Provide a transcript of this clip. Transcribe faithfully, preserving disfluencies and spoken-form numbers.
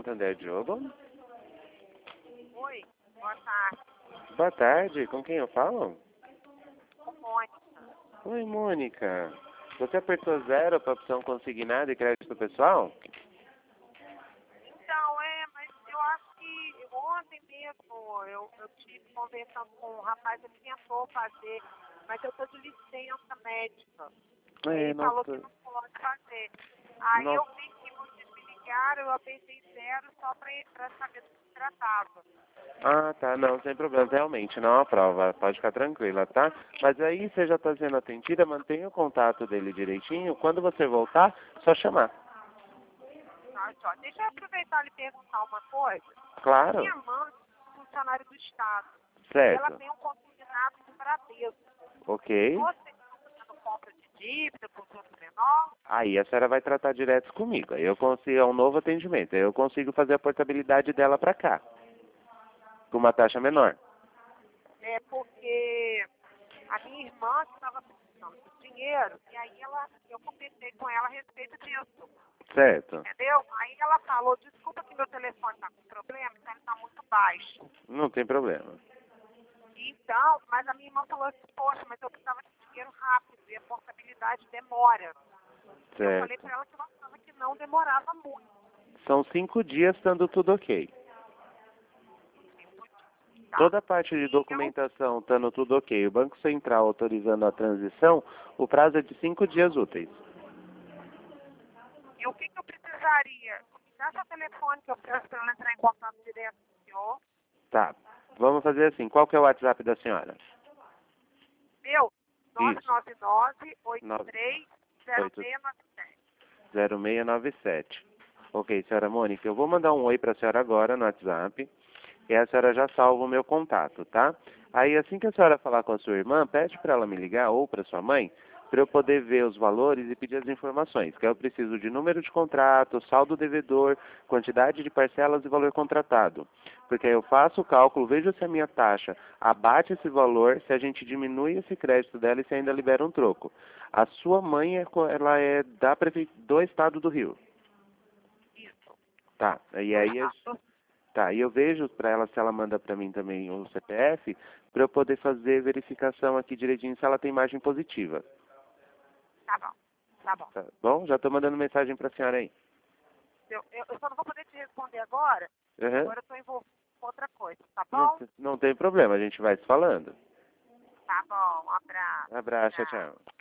Santander, Diogo. Oi, boa tarde. Boa tarde, com quem eu falo? Com Mônica. Oi, Mônica. Você apertou zero para a opção consignada e crédito pessoal? Então, é, mas eu acho que ontem mesmo eu, eu tive conversando com um rapaz, ele tentou fazer, mas eu estou de licença médica. É, Ele falou que nossa. não pode fazer. Aí Nossa. eu vi que vocês me ligaram, eu apertei zero só para saber do que se tratava. Ah, tá, não, sem problema, realmente, não aprova, pode ficar tranquila, tá? Mas aí você já está sendo atendida, mantenha o contato dele direitinho, quando você voltar, só chamar. Tá, só. Deixa eu aproveitar e lhe perguntar uma coisa. Claro, Minha mãe é funcionária do Estado. E ela certo, tem um consignado do Bradesco. ok. Você está fazendo compra de dívida por juros menor? Aí a senhora vai tratar direto comigo, aí eu consigo, é um novo atendimento, aí eu consigo fazer a portabilidade dela para cá, com uma taxa menor. É porque a minha irmã estava precisando de dinheiro e aí ela, eu conversei com ela a respeito disso. Certo, Entendeu? Aí ela falou, desculpa que meu telefone está com problema, então ele está muito baixo. não tem problema. Então, mas a minha irmã falou assim, poxa, mas eu precisava de dinheiro rápido e a portabilidade demora. Eu falei Certo. para ela que eu achava que não demorava muito. São cinco dias estando tudo ok. Tá? Toda a parte de E, eu, documentação estando tudo ok, o Banco Central autorizando a transição, o prazo é de cinco dias úteis. e o que, que eu precisaria? Me dá seu telefone que eu peço para ela entrar em contato direto com o senhor. Tá, vamos fazer assim, qual que é o WhatsApp da senhora? Meu, nove Isso, nove nove, oito nove três zero oito seis nove sete. zero seis nove sete. Ok, senhora Mônica, eu vou mandar um oi para a senhora agora no WhatsApp, e a senhora já salva o meu contato, tá? Aí assim que a senhora falar com a sua irmã, pede para ela me ligar ou para sua mãe, para eu poder ver os valores e pedir as informações, que eu preciso de número de contrato, saldo devedor, quantidade de parcelas e valor contratado. Porque aí eu faço o cálculo, vejo se a minha taxa abate esse valor, se a gente diminui esse crédito dela e se ainda libera um troco. A sua mãe, é co- ela é da prefe... do estado do Rio. Isso. Tá, e Eu aí a faço. Tá, e eu vejo para ela se ela manda para mim também o C P F, para eu poder fazer verificação aqui direitinho se ela tem margem positiva. Tá bom, tá bom. Tá bom? Já estou mandando mensagem para a senhora aí. Eu, eu, eu só não vou poder te responder agora, porque Uhum. agora eu estou envolvido com outra coisa, tá Não, bom? te- não tem problema, a gente vai se falando. Tá bom, um abraço. Abraço, tchau, Tchau. tchau.